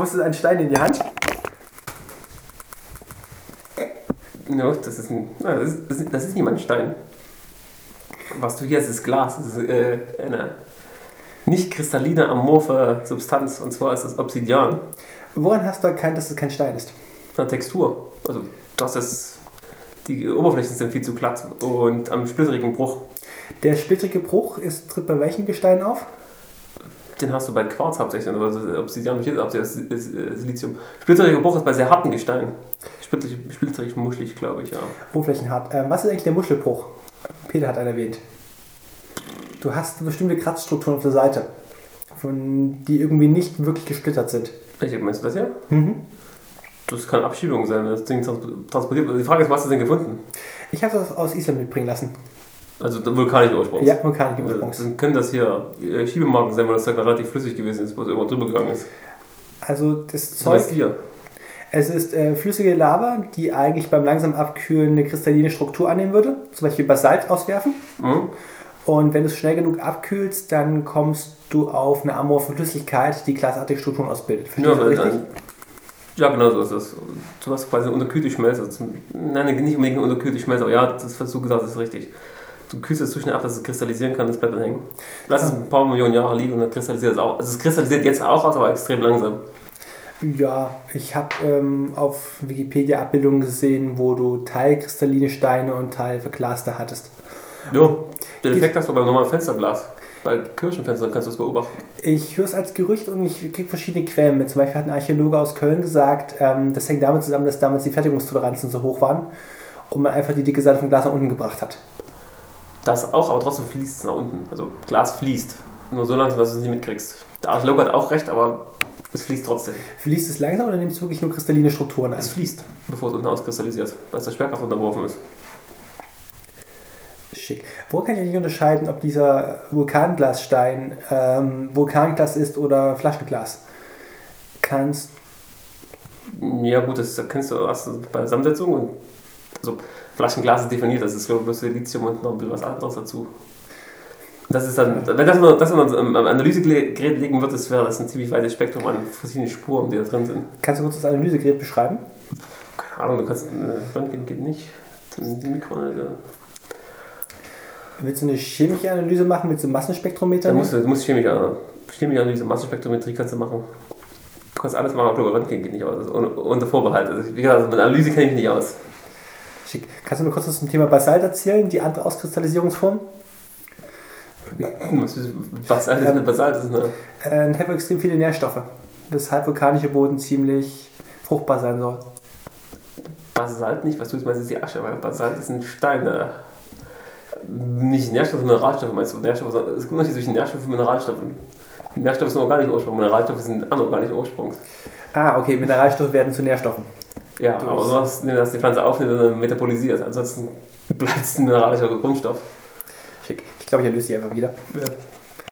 drückst du einen Stein in die Hand. Ja, das ist nicht mal ein Stein. Was du hier hast, ist Glas. Das ist eine nicht kristalline, amorphe Substanz. Und zwar ist das Obsidian. Woran hast du erkannt, dass es kein Stein ist? Eine Textur. Also die Oberflächen sind viel zu glatt und am splitterigen Bruch. Der splittrige Bruch tritt bei welchem Gestein auf? Den hast du bei Quarz hauptsächlich. Also Obsidian ist Silizium. Splitteriger Bruch ist bei sehr harten Gesteinen. Splitterig, muschelig, glaube ich, ja. Oberflächenhart. Was ist eigentlich der Muschelbruch? Peter hat einen erwähnt. Du hast bestimmte Kratzstrukturen auf der Seite, die irgendwie nicht wirklich gesplittert sind. Welche meinst du das hier? Das kann Abschiebung sein, wenn das Ding transportiert wird. Die Frage ist, was hast du denn gefunden? Ich habe das aus Island mitbringen lassen. Also vulkanischen Ursprungs? Ja, vulkanischen Ursprungs. Dann können das hier Schiebemarken sein, weil das Zeug relativ flüssig gewesen ist, wo es immer drüber gegangen ist. Also das Zeug... Es ist flüssige Lava, die eigentlich beim langsam Abkühlen eine kristalline Struktur annehmen würde. Zum Beispiel Basalt auswerfen. Und wenn du es schnell genug abkühlst, dann kommst du auf eine amorphe Flüssigkeit, die glasartige Strukturen ausbildet. Verstehst du das richtig? Ja, genau so ist das. Du hast quasi eine unterkühlte Schmelze. Nein, nicht unbedingt eine unterkühlte Schmelze, aber ja, das, was du gesagt hast, ist richtig. Du kühlst es so schnell ab, dass es kristallisieren kann, das bleibt dann hängen. Lass es ein paar Millionen Jahre liegen und dann kristallisiert es auch. Also es kristallisiert jetzt auch aus, aber extrem langsam. Ja, ich habe auf Wikipedia Abbildungen gesehen, wo du teilkristalline Steine und teilverglaste hattest. Ja, den Effekt hast du beim normalen Fensterglas. Bei Kirchenfenstern kannst du das beobachten. Ich höre es als Gerücht und ich kriege verschiedene Quellen mit. Zum Beispiel hat ein Archäologe aus Köln gesagt, das hängt damit zusammen, dass damals die Fertigungstoleranzen so hoch waren und man einfach die dicke Seite vom Glas nach unten gebracht hat. Das auch, aber trotzdem fließt es nach unten. Also Glas fließt. Nur so langsam, dass du es nicht mitkriegst. Der Archäologe hat auch recht, aber es fließt trotzdem. Fließt es langsam oder nimmst du wirklich nur kristalline Strukturen ein? Es fließt, bevor es unten auskristallisiert, weil es der Schwerkraft unterworfen ist. Schick. Wo kann ich eigentlich unterscheiden, ob dieser Vulkanglasstein Vulkanglas ist oder Flaschenglas? Ja gut, das erkennst du erst bei der Zusammensetzung. Und also Flaschenglas ist definiert, das ist glaube ich bloß Silizium und noch ein bisschen was anderes dazu. Das ist dann, wenn das man am Analysegerät legen wird, wäre das ein ziemlich weites Spektrum an verschiedenen Spuren, die da drin sind. Kannst du kurz das Analysegerät beschreiben? Keine Ahnung, du kannst Röntgen geht nicht. Die Mikroanalyse. Willst du eine chemische Analyse machen mit so einem Massenspektrometer? Du musst chemische Analyse, Massenspektrometrie kannst du machen. Du kannst alles machen, aber Röntgen geht nicht aus. Unter Vorbehalt. Also, wie gesagt, mit Analyse kenne ich mich nicht aus. Schick. Kannst du mir kurz was zum Thema Basalt erzählen, die andere Auskristallisierungsform? Was alles Basalt ist, ne? Hat extrem viele Nährstoffe, weshalb vulkanischer Boden ziemlich fruchtbar sein soll. Basalt nicht, was du jetzt meinst, ist die Asche, weil Basalt ist ein Stein. Nicht Nährstoffe, Mineralstoffe meinst du? Nährstoffe, es gibt Unterschied zwischen Nährstoffen und Mineralstoffen. Nährstoffe sind organischen Ursprung, Mineralstoffe sind anorganischen Ursprungs. Ah, okay, Mineralstoffe werden zu Nährstoffen. Ja, aber so hast du, dass die Pflanze aufnimmt und dann metabolisiert. Ansonsten bleibt es ein mineralischer Grundstoff. Schick. Ich glaube, ich erlöse sie einfach wieder. Ja.